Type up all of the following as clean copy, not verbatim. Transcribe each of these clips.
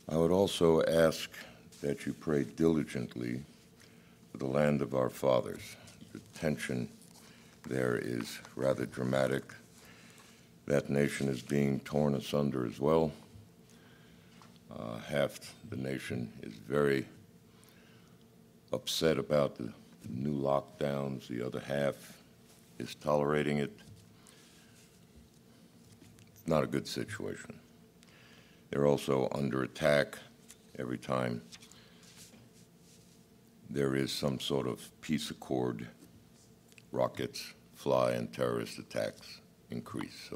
I would also ask that you pray diligently for the land of our fathers. The tension there is rather dramatic. That nation is being torn asunder as well. Half the nation is very upset about the new lockdowns. The other half is tolerating it. It's not a good situation. They're also under attack every time there is some sort of peace accord. Rockets fly and terrorist attacks increase.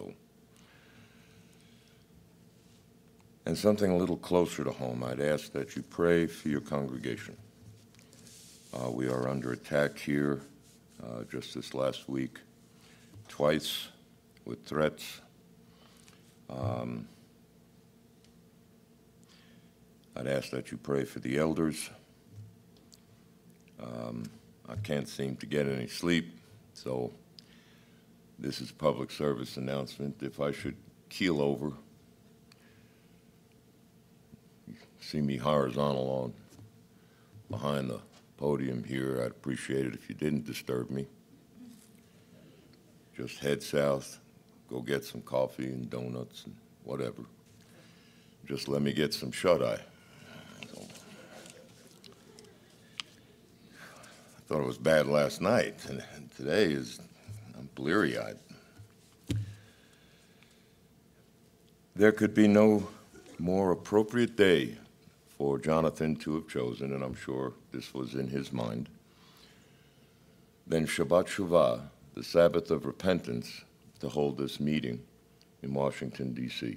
And something a little closer to home, I'd ask that you pray for your congregation. We are under attack here just this last week, twice with threats. I'd ask that you pray for the elders. I can't seem to get any sleep, so this is a public service announcement. If I should keel over, see me horizontal on behind the podium here, I'd appreciate it if you didn't disturb me. Just head south, go get some coffee and donuts and whatever. Just let me get some shut-eye. I thought it was bad last night, and today I'm bleary-eyed. There could be no more appropriate day for Jonathan to have chosen, and I'm sure this was in his mind, than Shabbat Shuvah, the Sabbath of repentance, to hold this meeting in Washington, D.C.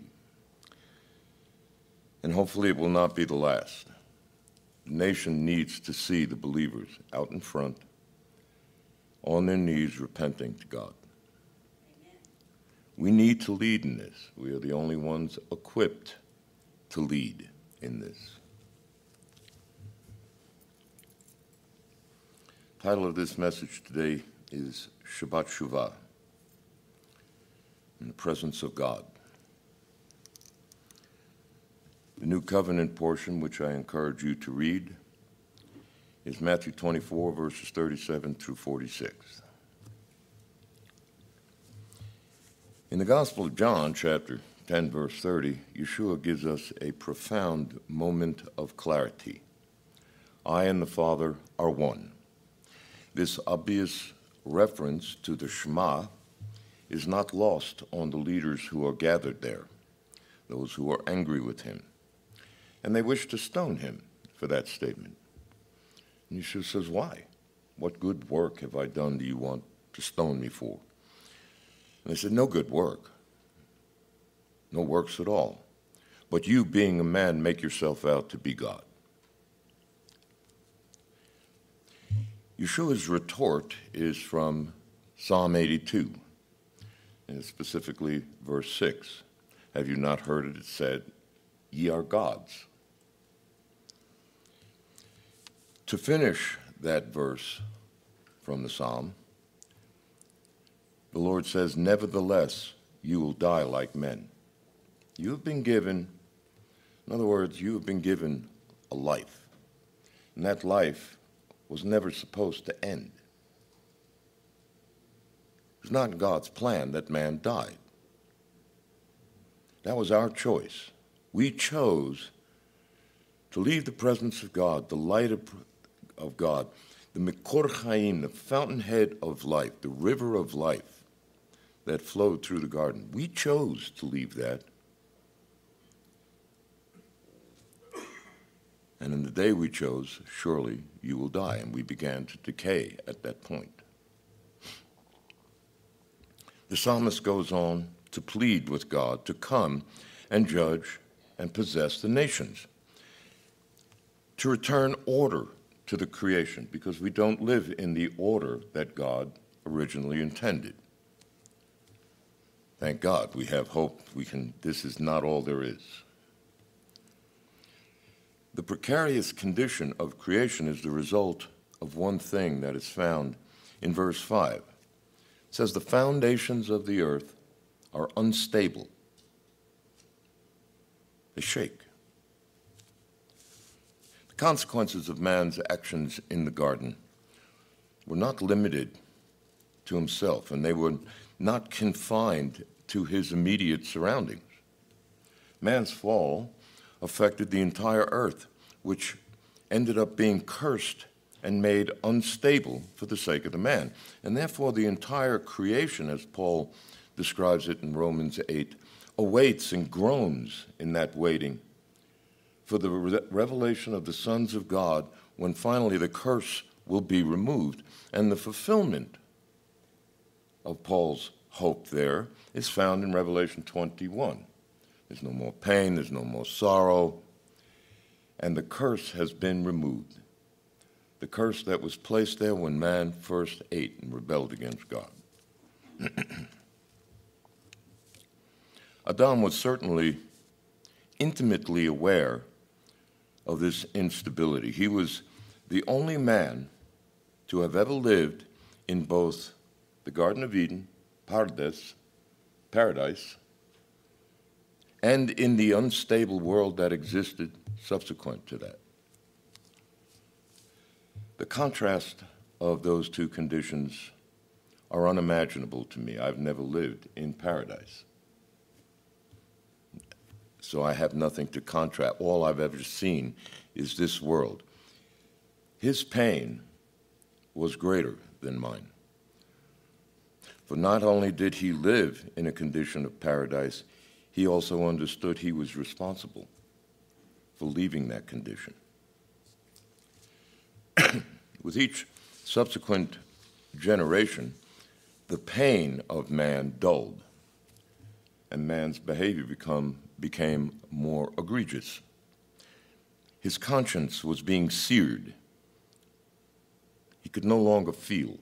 And hopefully it will not be the last. The nation needs to see the believers out in front, on their knees, repenting to God. Amen. We need to lead in this. We are the only ones equipped to lead in this. The title of this message today is Shabbat Shuvah, in the presence of God. The New Covenant portion, which I encourage you to read, is Matthew 24, verses 37 through 46. In the Gospel of John, chapter 10, verse 30, Yeshua gives us a profound moment of clarity. I and the Father are one. This obvious reference to the Shema is not lost on the leaders who are gathered there, those who are angry with him. And they wish to stone him for that statement. And Yeshua says, why? What good work have I done do you want to stone me for? And they said, no good work. No works at all. But you, being a man, make yourself out to be God. Yeshua's retort is from Psalm 82, and specifically verse 6. Have you not heard it said, ye are gods? To finish that verse from the psalm, the Lord says, nevertheless, you will die like men. You have been given, in other words, you have been given a life. And that life was never supposed to end. It was not God's plan that man died. That was our choice. We chose to leave the presence of God, the light of God, the Mikor Chaim, the fountainhead of life, the river of life that flowed through the garden. We chose to leave that. And in the day we chose, surely you will die. And we began to decay at that point. The psalmist goes on to plead with God to come and judge and possess the nations, to return order to the creation, because we don't live in the order that God originally intended. Thank God we have hope. This is not all there is. The precarious condition of creation is the result of one thing that is found in verse 5. It says, the foundations of the earth are unstable. They shake. Consequences of man's actions in the garden were not limited to himself, and they were not confined to his immediate surroundings. Man's fall affected the entire earth, which ended up being cursed and made unstable for the sake of the man. And therefore, the entire creation, as Paul describes it in Romans 8, awaits and groans in that waiting for the revelation of the sons of God, when finally the curse will be removed. And the fulfillment of Paul's hope there is found in Revelation 21. There's no more pain, there's no more sorrow, and the curse has been removed. The curse that was placed there when man first ate and rebelled against God. Adam was certainly intimately aware of this instability. He was the only man to have ever lived in both the Garden of Eden, paradise, and in the unstable world that existed subsequent to that. The contrast of those two conditions are unimaginable to me. I've never lived in paradise, so I have nothing to contrast. All I've ever seen is this world. His pain was greater than mine. For not only did he live in a condition of paradise, he also understood he was responsible for leaving that condition. With each subsequent generation, the pain of man dulled, and man's behavior became more egregious. His conscience was being seared. He could no longer feel.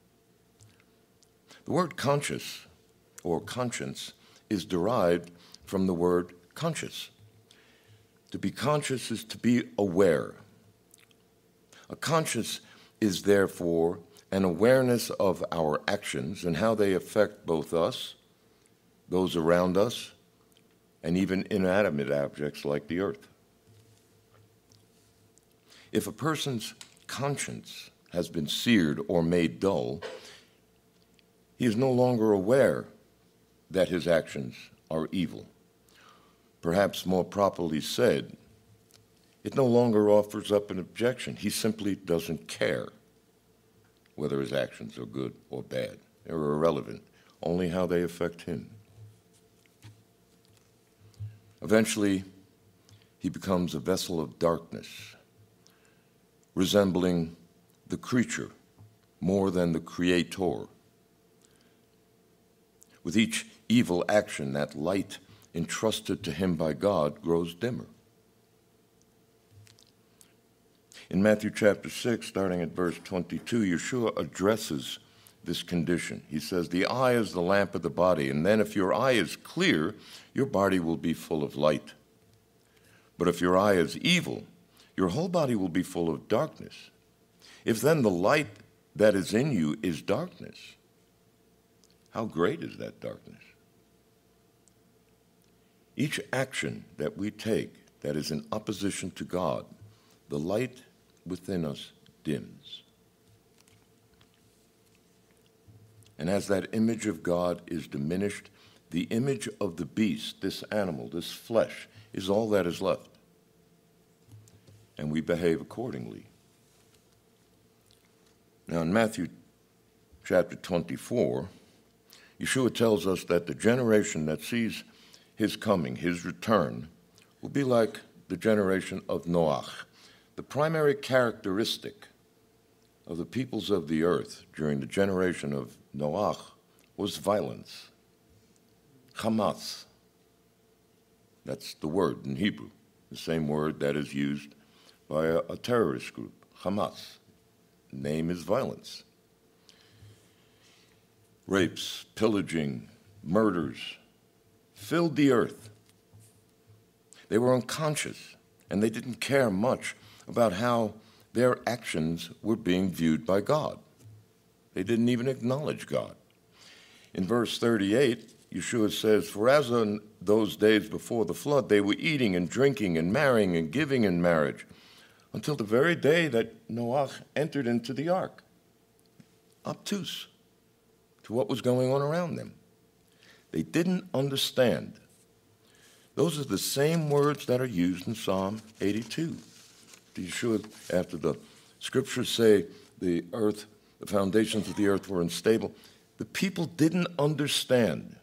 The word conscious or conscience is derived from the word conscious. To be conscious is to be aware. A conscience is therefore an awareness of our actions and how they affect both us, those around us, and even inanimate objects like the earth. If a person's conscience has been seared or made dull, he is no longer aware that his actions are evil. Perhaps more properly said, it no longer offers up an objection. He simply doesn't care whether his actions are good or bad. They're irrelevant, only how they affect him. Eventually, he becomes a vessel of darkness, resembling the creature more than the creator. With each evil action, that light entrusted to him by God grows dimmer. In Matthew chapter 6, starting at verse 22, Yeshua addresses this condition. He says, the eye is the lamp of the body, and then if your eye is clear, your body will be full of light. But if your eye is evil, your whole body will be full of darkness. If then the light that is in you is darkness, how great is that darkness? Each action that we take that is in opposition to God, the light within us dims. And as that image of God is diminished, the image of the beast, this animal, this flesh, is all that is left. And we behave accordingly. Now in Matthew chapter 24, Yeshua tells us that the generation that sees his coming, his return, will be like the generation of Noach. The primary characteristic of the peoples of the earth during the generation of Noach was violence. Hamas. That's the word in Hebrew, the same word that is used by a terrorist group, Hamas. The name is violence. Rapes, pillaging, murders filled the earth. They were unconscious, and they didn't care much about how their actions were being viewed by God. They didn't even acknowledge God. In verse 38, Yeshua says, for as in those days before the flood, they were eating and drinking and marrying and giving in marriage until the very day that Noah entered into the ark, obtuse to what was going on around them. They didn't understand. Those are the same words that are used in Psalm 82. Yeshua, after the scriptures say the foundations of the earth were unstable, the people didn't understand.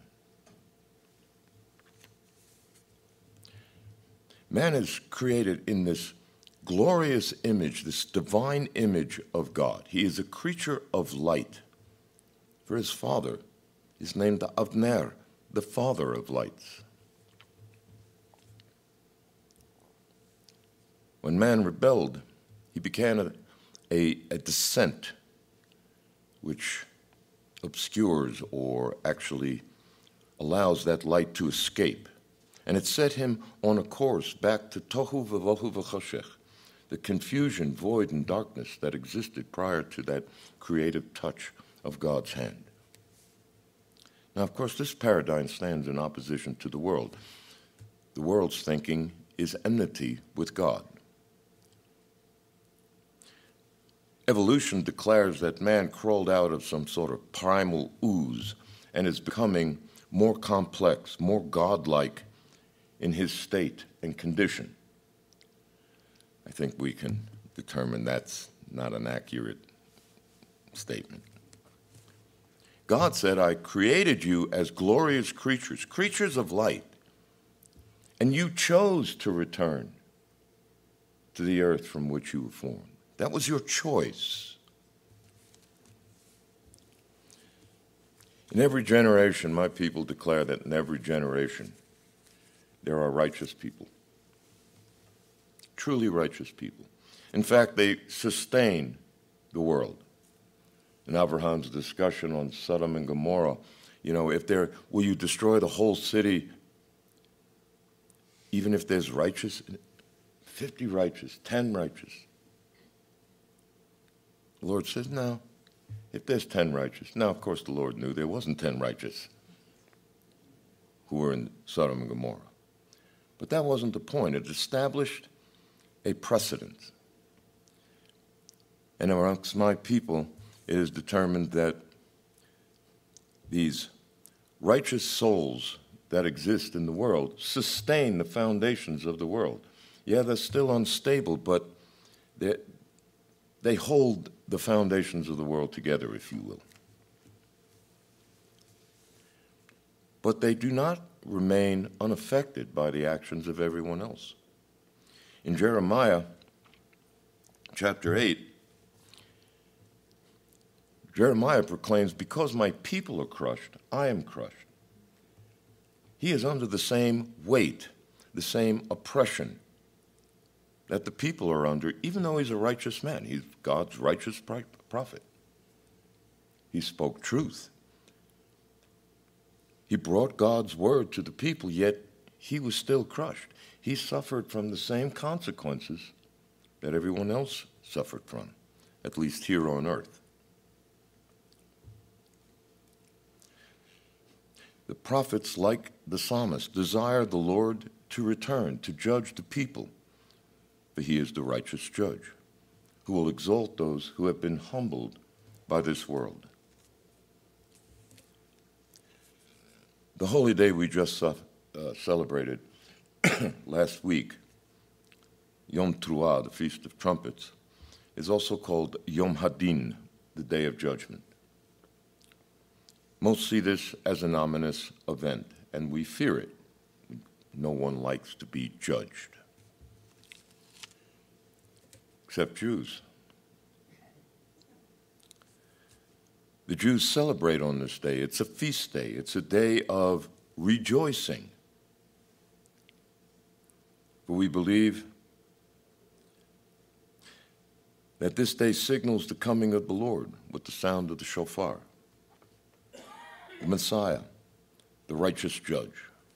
Man is created in this glorious image, this divine image of God. He is a creature of light. For his father is named Avner, the father of lights. When man rebelled, he began a descent which obscures or actually allows that light to escape. And it set him on a course back to tohu v'vohu v'choshech, the confusion, void, and darkness that existed prior to that creative touch of God's hand. Now, of course, this paradigm stands in opposition to the world. The world's thinking is enmity with God. Evolution declares that man crawled out of some sort of primal ooze and is becoming more complex, more godlike in his state and condition. I think we can determine that's not an accurate statement. God said, I created you as glorious creatures, creatures of light, and you chose to return to the earth from which you were formed. That was your choice. In every generation, my people declare that in every generation, there are righteous people, truly righteous people. In fact, they sustain the world. In Abraham's discussion on Sodom and Gomorrah, will you destroy the whole city even if there's righteous, 50 righteous, 10 righteous? The Lord says, no, if there's 10 righteous. Now, of course, the Lord knew there wasn't 10 righteous who were in Sodom and Gomorrah. But that wasn't the point. It established a precedent. And amongst my people, it is determined that these righteous souls that exist in the world sustain the foundations of the world. Yeah, they're still unstable, but they hold the foundations of the world together, if you will. But they do not remain unaffected by the actions of everyone else. In Jeremiah chapter 8, Jeremiah proclaims, because my people are crushed, I am crushed. He is under the same weight, the same oppression that the people are under, even though he's a righteous man. He's God's righteous prophet. He spoke truth. He brought God's word to the people, yet he was still crushed. He suffered from the same consequences that everyone else suffered from, at least here on earth. The prophets, like the psalmist, desire the Lord to return, to judge the people, for he is the righteous judge, who will exalt those who have been humbled by this world. The holy day we just celebrated last week, Yom Teruah, the Feast of Trumpets, is also called Yom Hadin, the Day of Judgment. Most see this as an ominous event, and we fear it. No one likes to be judged, except Jews. The Jews celebrate on this day. It's a feast day. It's a day of rejoicing. For we believe that this day signals the coming of the Lord with the sound of the shofar, the Messiah, the righteous judge.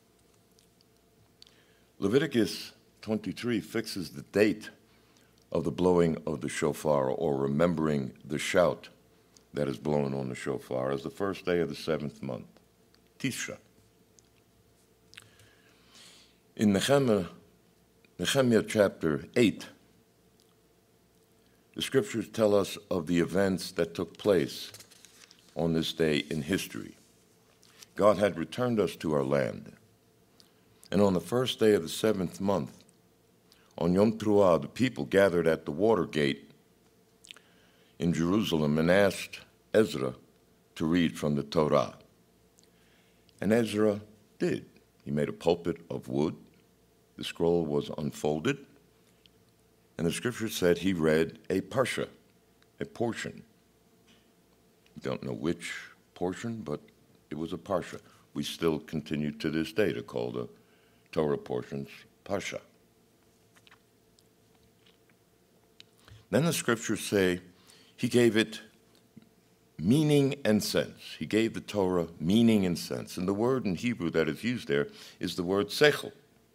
Leviticus 23 fixes the date of the blowing of the shofar, or remembering the shout that is blown on the shofar, as the first day of the 7th month, Tisha. In Nehemiah chapter 8, The scriptures tell us of the events that took place on this day in history. God had returned us to our land. And on the first day of the 7th month, on Yom Teruah, the people gathered at the water gate in Jerusalem and asked Ezra to read from the Torah. And Ezra did. He made a pulpit of wood. The scroll was unfolded. And the scripture said he read a parsha, a portion. We don't know which portion, but it was a parsha. We still continue to this day to call the Torah portions parsha. Then the scriptures say he gave it meaning and sense. He gave the Torah meaning and sense. And the word in Hebrew that is used there is the word sechel.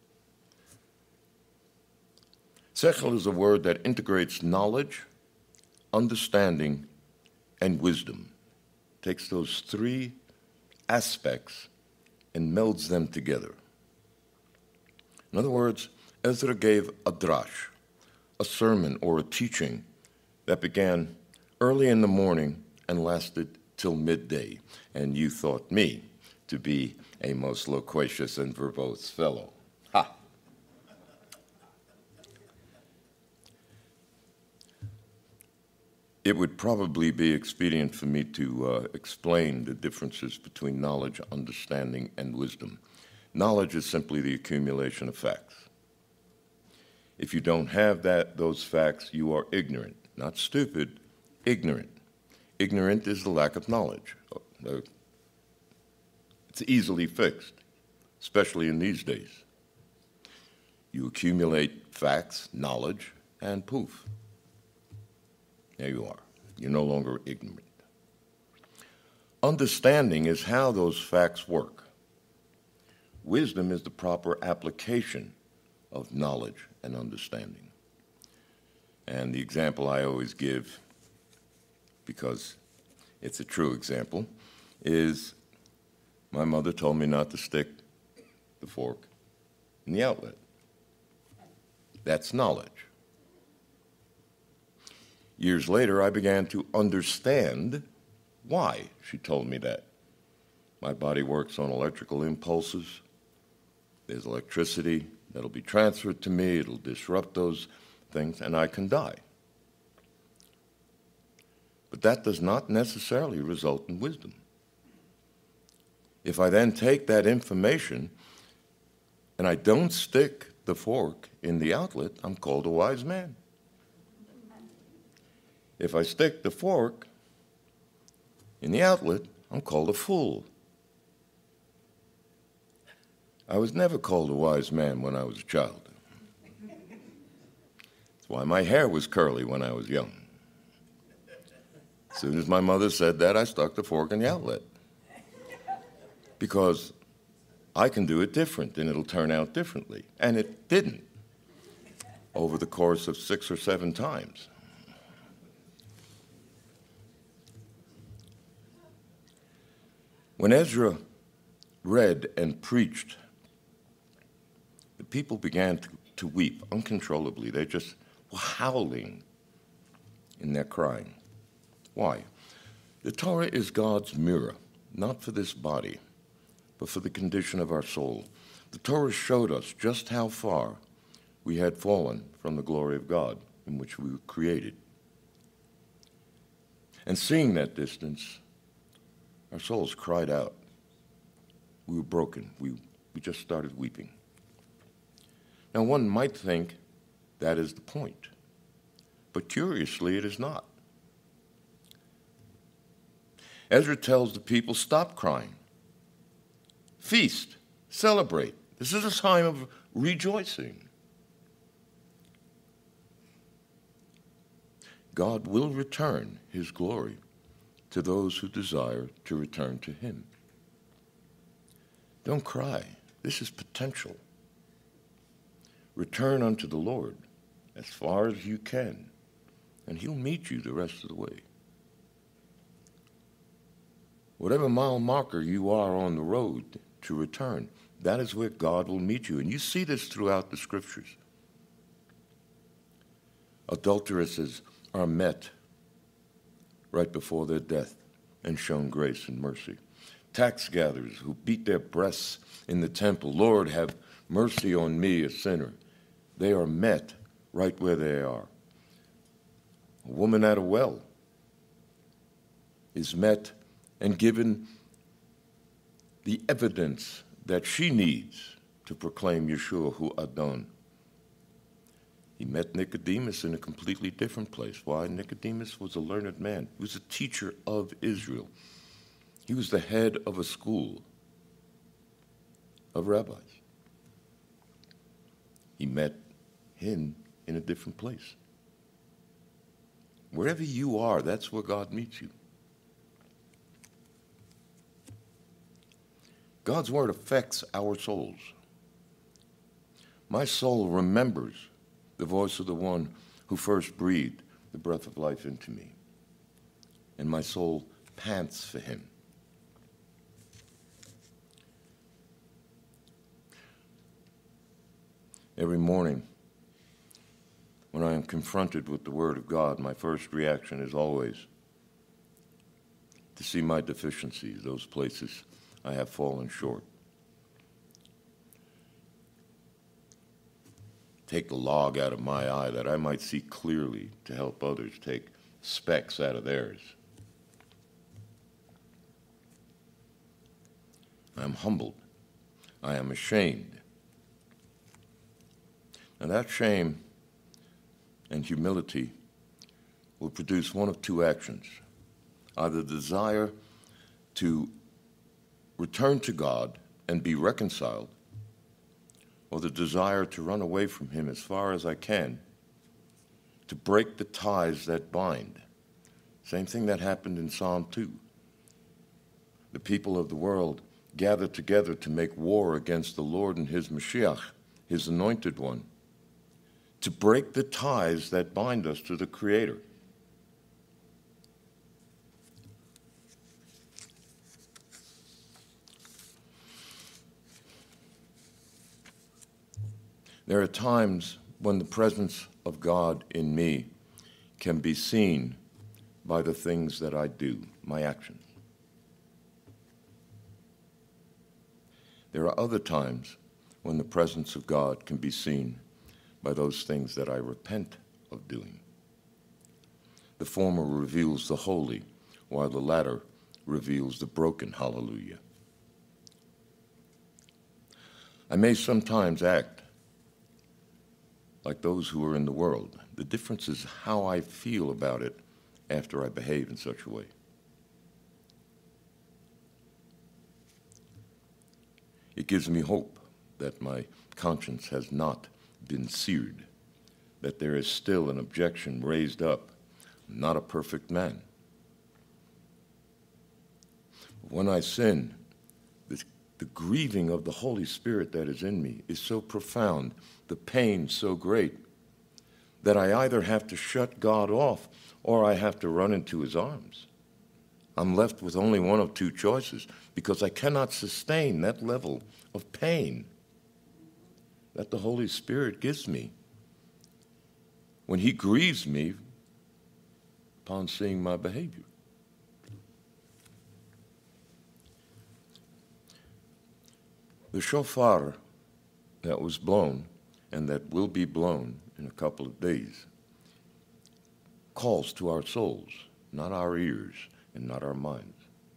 Sechel is a word that integrates knowledge, understanding, and wisdom. It takes those three aspects and melds them together. In other words, Ezra gave a drash, a sermon or a teaching that began early in the morning and lasted till midday. And you thought me to be a most loquacious and verbose fellow. Ha! It would probably be expedient for me to explain the differences between knowledge, understanding, and wisdom. Knowledge is simply the accumulation of facts. If you don't have those facts, you are ignorant. Not stupid, ignorant. Ignorant is the lack of knowledge. It's easily fixed, especially in these days. You accumulate facts, knowledge, and poof. There you are. You're no longer ignorant. Understanding is how those facts work. Wisdom is the proper application of knowledge and understanding. And the example I always give, because it's a true example, is my mother told me not to stick the fork in the outlet. That's knowledge. Years later, I began to understand why she told me that. My body works on electrical impulses. There's electricity that'll be transferred to me. It'll disrupt those things, and I can die. But that does not necessarily result in wisdom. If I then take that information and I don't stick the fork in the outlet, I'm called a wise man. If I stick the fork in the outlet, I'm called a fool. I was never called a wise man when I was a child. That's why my hair was curly when I was young. As soon as my mother said that, I stuck the fork in the outlet. Because I can do it different, and it'll turn out differently. And it didn't over the course of 6 or 7 times. When Ezra read and preached, the people began to weep uncontrollably. They just were howling in their crying. Why? The Torah is God's mirror, not for this body, but for the condition of our soul. The Torah showed us just how far we had fallen from the glory of God in which we were created. And seeing that distance, our souls cried out. We were broken. We just started weeping. Now, one might think that is the point, but curiously, it is not. Ezra tells the people, stop crying. Feast, celebrate. This is a time of rejoicing. God will return his glory to those who desire to return to him. Don't cry. This is potential. Return unto the Lord as far as you can, and he'll meet you the rest of the way. Whatever mile marker you are on the road to return, that is where God will meet you. And you see this throughout the scriptures. Adulteresses are met right before their death and shown grace and mercy. Tax gatherers who beat their breasts in the temple, Lord, have mercy on me, a sinner. They are met right where they are. A woman at a well is met and given the evidence that she needs to proclaim Yeshua hu Adon. He met Nicodemus in a completely different place. Why? Nicodemus was a learned man. He was a teacher of Israel. He was the head of a school of rabbis. He met him in a different place. Wherever you are, that's where God meets you. God's word affects our souls. My soul remembers the voice of the one who first breathed the breath of life into me, and my soul pants for him. Every morning, when I am confronted with the Word of God, my first reaction is always to see my deficiencies, those places I have fallen short. Take the log out of my eye that I might see clearly to help others take specks out of theirs. I am humbled. I am ashamed. And that shame and humility will produce one of two actions: either the desire to return to God and be reconciled, or the desire to run away from him as far as I can, to break the ties that bind. Same thing that happened in Psalm 2. The people of the world gathered together to make war against the Lord and his Mashiach, his anointed one, to break the ties that bind us to the Creator. There are times when the presence of God in me can be seen by the things that I do, my actions. There are other times when the presence of God can be seen by those things that I repent of doing. The former reveals the holy, while the latter reveals the broken. Hallelujah. I may sometimes act like those who are in the world. The difference is how I feel about it after I behave in such a way. It gives me hope that my conscience has not been seared, that there is still an objection raised up. I'm not a perfect man. When I sin, the grieving of the Holy Spirit that is in me is so profound, the pain so great, that I either have to shut God off or I have to run into his arms. I'm left with only one of two choices, because I cannot sustain that level of pain that the Holy Spirit gives me when he grieves me upon seeing my behavior. The shofar that was blown and that will be blown in a couple of days calls to our souls, not our ears and not our minds.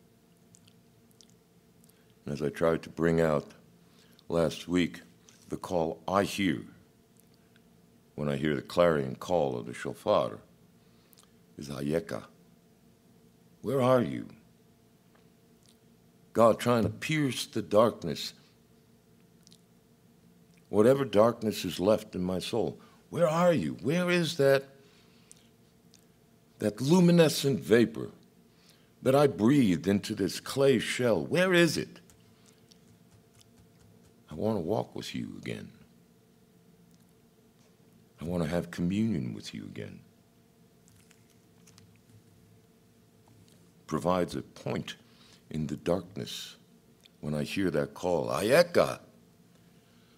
And as I tried to bring out last week, the call I hear when I hear the clarion call of the shofar is Hayeka. Where are you? God trying to pierce the darkness, whatever darkness is left in my soul. Where are you? Where is that luminescent vapor that I breathed into this clay shell? Where is it? I want to walk with you again. I want to have communion with you again. Provides a point in the darkness when I hear that call, Ayeka.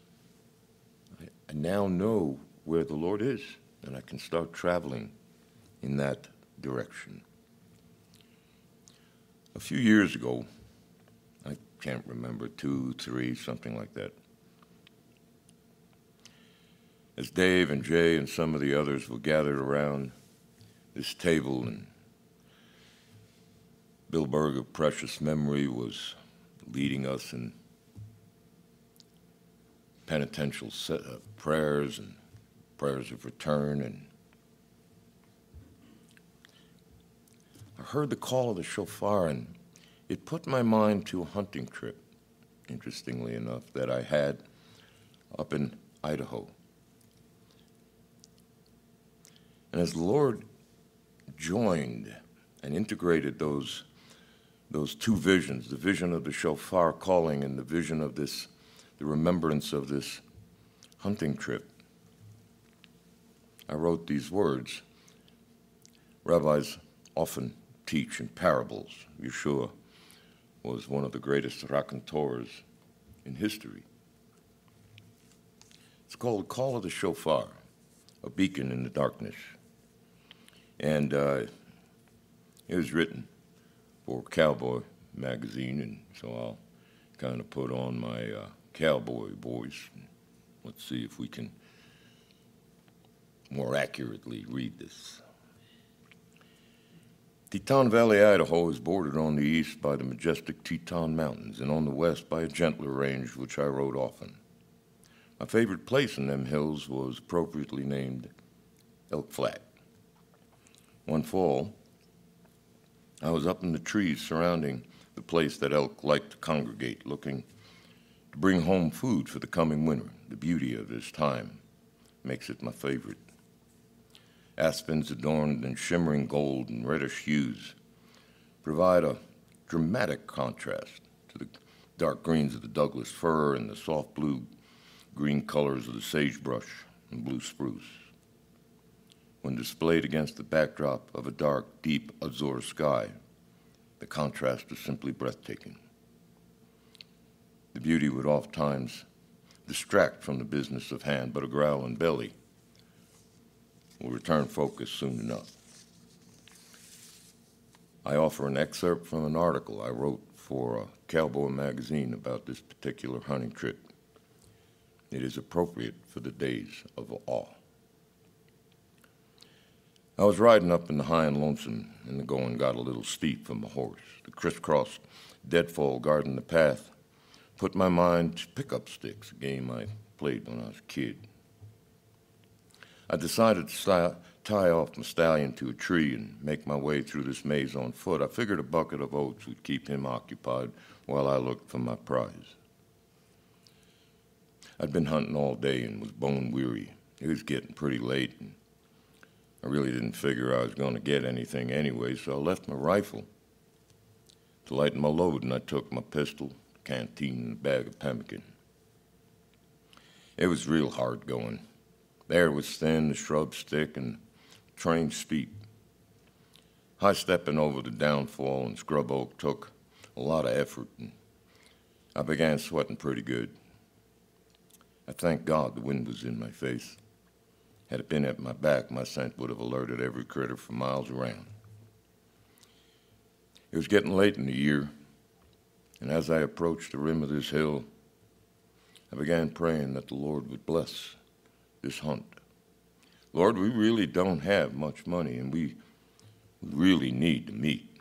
I now know where the Lord is, and I can start traveling in that direction. A few years ago, I can't remember, 2, 3, something like that, as Dave and Jay and some of the others were gathered around this table, and Bill Berg of Precious Memory was leading us in penitential prayers and prayers of return, and I heard the call of the shofar, and it put my mind to a hunting trip, interestingly enough, that I had up in Idaho. And as the Lord joined and integrated those two visions, the vision of the shofar calling and the vision of the remembrance of this hunting trip, I wrote these words. Rabbis often teach in parables. Yeshua was one of the greatest raconteurs in history. It's called The Call of the Shofar, a beacon in the darkness. And it was written for Cowboy magazine, and so I'll kind of put on my cowboy voice. Let's see if we can more accurately read this. Teton Valley, Idaho is bordered on the east by the majestic Teton Mountains and on the west by a gentler range, which I rode often. My favorite place in them hills was appropriately named Elk Flat. One fall, I was up in the trees surrounding the place that elk liked to congregate, looking to bring home food for the coming winter. The beauty of this time makes it my favorite. Aspens adorned in shimmering gold and reddish hues provide a dramatic contrast to the dark greens of the Douglas fir and the soft blue-green colors of the sagebrush and blue spruce. When displayed against the backdrop of a dark, deep azure sky, the contrast is simply breathtaking. The beauty would oftentimes distract from the business of hand, but a growling belly will return focus soon enough. I offer an excerpt from an article I wrote for a Cowboy magazine about this particular hunting trip. It is appropriate for the days of awe. I was riding up in the high and lonesome, and the going got a little steep for my horse. The crisscross deadfall guarding the path put my mind to pickup sticks, a game I played when I was a kid. I decided to tie off my stallion to a tree and make my way through this maze on foot. I figured a bucket of oats would keep him occupied while I looked for my prize. I'd been hunting all day and was bone weary. It was getting pretty late, and I really didn't figure I was going to get anything anyway, so I left my rifle to lighten my load, and I took my pistol, canteen, and a bag of pemmican. It was real hard going. The air was thin, the shrubs thick, and the terrain steep. High-stepping over the downfall and scrub oak took a lot of effort, and I began sweating pretty good. I thank God the wind was in my face. Had it been at my back, my scent would have alerted every critter for miles around. It was getting late in the year, and as I approached the rim of this hill, I began praying that the Lord would bless this hunt. Lord, we really don't have much money, and we really need the meat.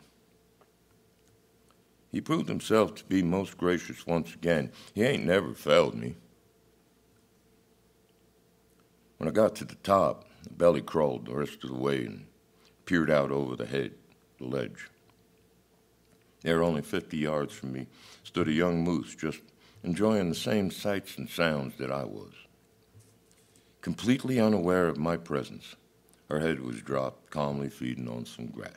He proved himself to be most gracious once again. He ain't never failed me. When I got to the top, the belly crawled the rest of the way and peered out over the ledge. There, only 50 yards from me, stood a young moose just enjoying the same sights and sounds that I was. Completely unaware of my presence, her head was dropped, calmly feeding on some grass.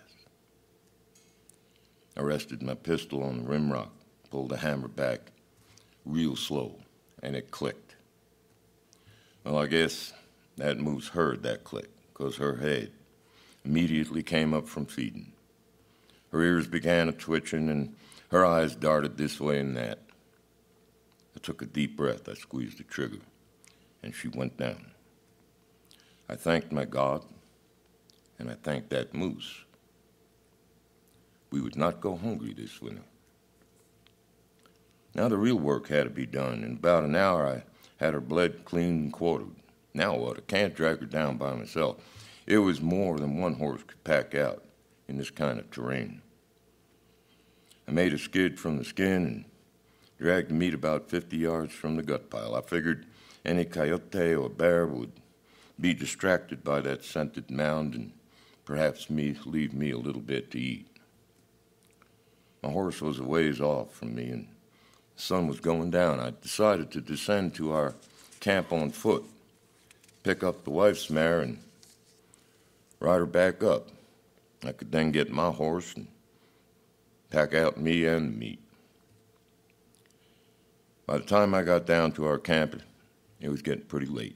I rested my pistol on the rim rock, pulled the hammer back real slow, and it clicked. Well, I guess that moose heard that click, because her head immediately came up from feeding. Her ears began a-twitching, and her eyes darted this way and that. I took a deep breath. I squeezed the trigger, and she went down. I thanked my God and I thanked that moose. We would not go hungry this winter. Now the real work had to be done. In about an hour, I had her bled, cleaned, and quartered. Now what? I can't drag her down by myself. It was more than one horse could pack out in this kind of terrain. I made a skid from the skin and dragged the meat about 50 yards from the gut pile. I figured any coyote or bear would be distracted by that scented mound and perhaps leave me a little bit to eat. My horse was a ways off from me, and the sun was going down. I decided to descend to our camp on foot, pick up the wife's mare, and ride her back up. I could then get my horse and pack out me and the meat. By the time I got down to our camp, it was getting pretty late.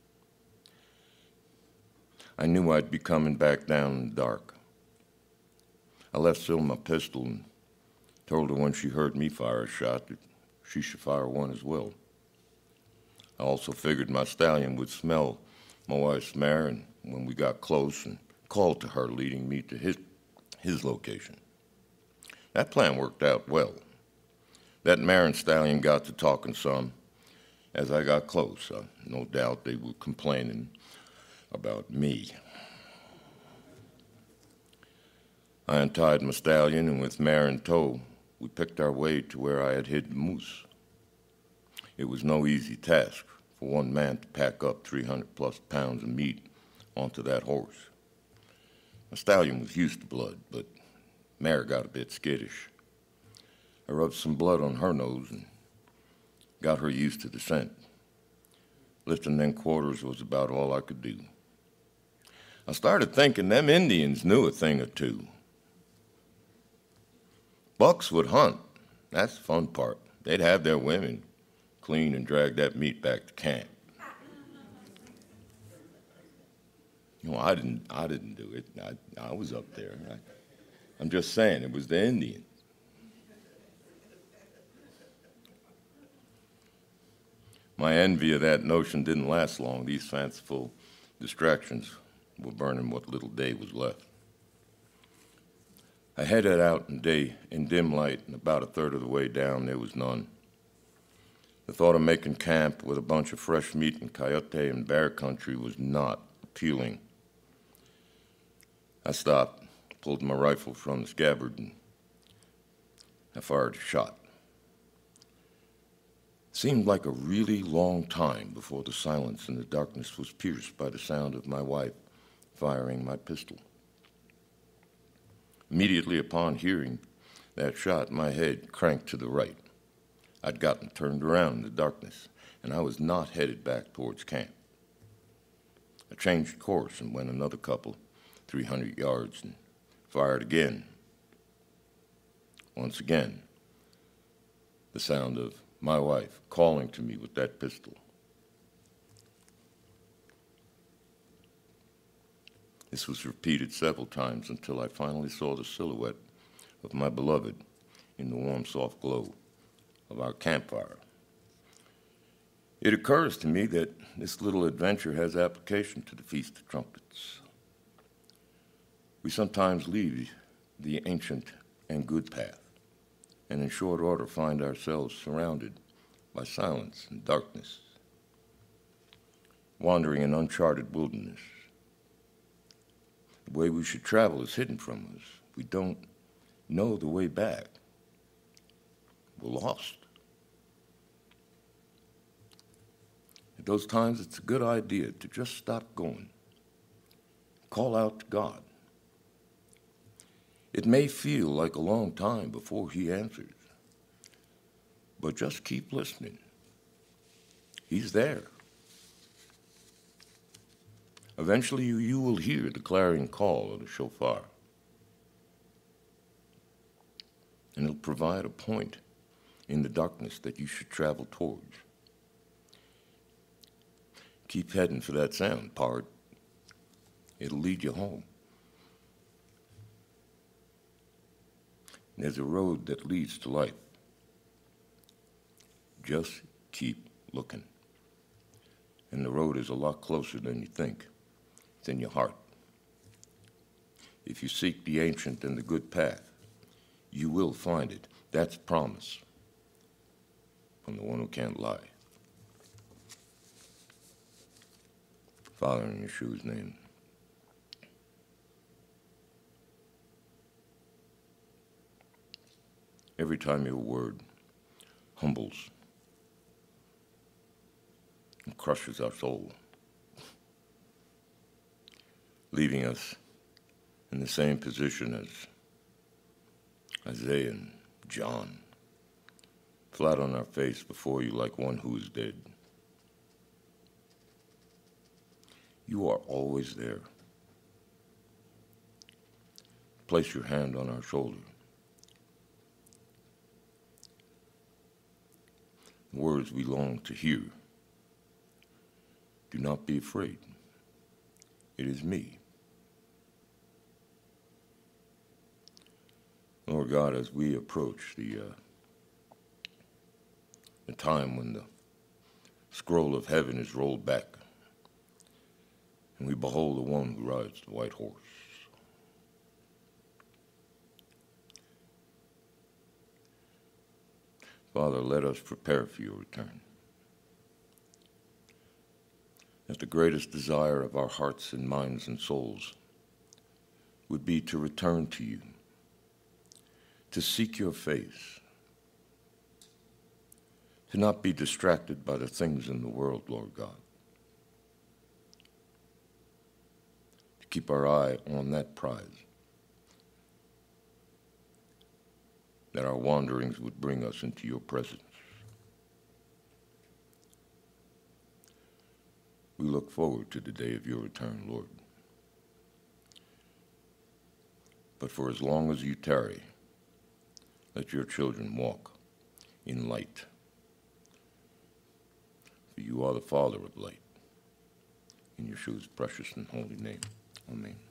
I knew I'd be coming back down in the dark. I left Syl my pistol and told her when she heard me fire a shot that she should fire one as well. I also figured my stallion would smell my wife's mare, and when we got close, and called to her, leading me to his location. That plan worked out well. That mare and stallion got to talking some as I got close. No doubt they were complaining about me. I untied my stallion, and with mare in tow, we picked our way to where I had hid the moose. It was no easy task for one man to pack up 300-plus pounds of meat onto that horse. My stallion was used to blood, but mare got a bit skittish. I rubbed some blood on her nose and got her used to the scent. Lifting them quarters was about all I could do. I started thinking them Indians knew a thing or two. Bucks would hunt. That's the fun part. They'd have their women clean and drag that meat back to camp. You know, I didn't do it. I was up there. I'm just saying, it was the Indians. My envy of that notion didn't last long. These fanciful distractions were burning what little day was left. I headed out in dim light, and about a third of the way down, there was none. The thought of making camp with a bunch of fresh meat in coyote and bear country was not appealing. I stopped, pulled my rifle from the scabbard, and I fired a shot. It seemed like a really long time before the silence and the darkness was pierced by the sound of my wife firing my pistol. Immediately upon hearing that shot, my head cranked to the right. I'd gotten turned around in the darkness, and I was not headed back towards camp. I changed course and went another couple, 300 yards, and fired again. Once again, the sound of my wife calling to me with that pistol. This was repeated several times until I finally saw the silhouette of my beloved in the warm, soft glow of our campfire. It occurs to me that this little adventure has application to the Feast of Trumpets. We sometimes leave the ancient and good path, and in short order find ourselves surrounded by silence and darkness, wandering in uncharted wilderness. The way we should travel is hidden from us. We don't know the way back. We're lost. At those times, it's a good idea to just stop going. Call out to God. It may feel like a long time before He answers, but just keep listening. He's there. Eventually, you will hear the clarion call of the shofar, and it'll provide a point in the darkness that you should travel towards. Keep heading for that sound, pard. It'll lead you home. There's a road that leads to life. Just keep looking. And the road is a lot closer than you think. It's in your heart. If you seek the ancient and the good path, you will find it. That's promise from the one who can't lie. Father, in Yeshua's name, every time your word humbles and crushes our soul, leaving us in the same position as Isaiah and John, flat on our face before you like one who is dead. You are always there. Place your hand on our shoulder. The words we long to hear. Do not be afraid. It is me. Lord God, as we approach the time when the scroll of heaven is rolled back and we behold the one who rides the white horse, Father, let us prepare for your return. That the greatest desire of our hearts and minds and souls would be to return to you, to seek your face, to not be distracted by the things in the world, Lord God, to keep our eye on that prize, that our wanderings would bring us into your presence. We look forward to the day of your return, Lord. But for as long as you tarry, let your children walk in light. For you are the Father of light. In Yeshua's precious and holy name, amen.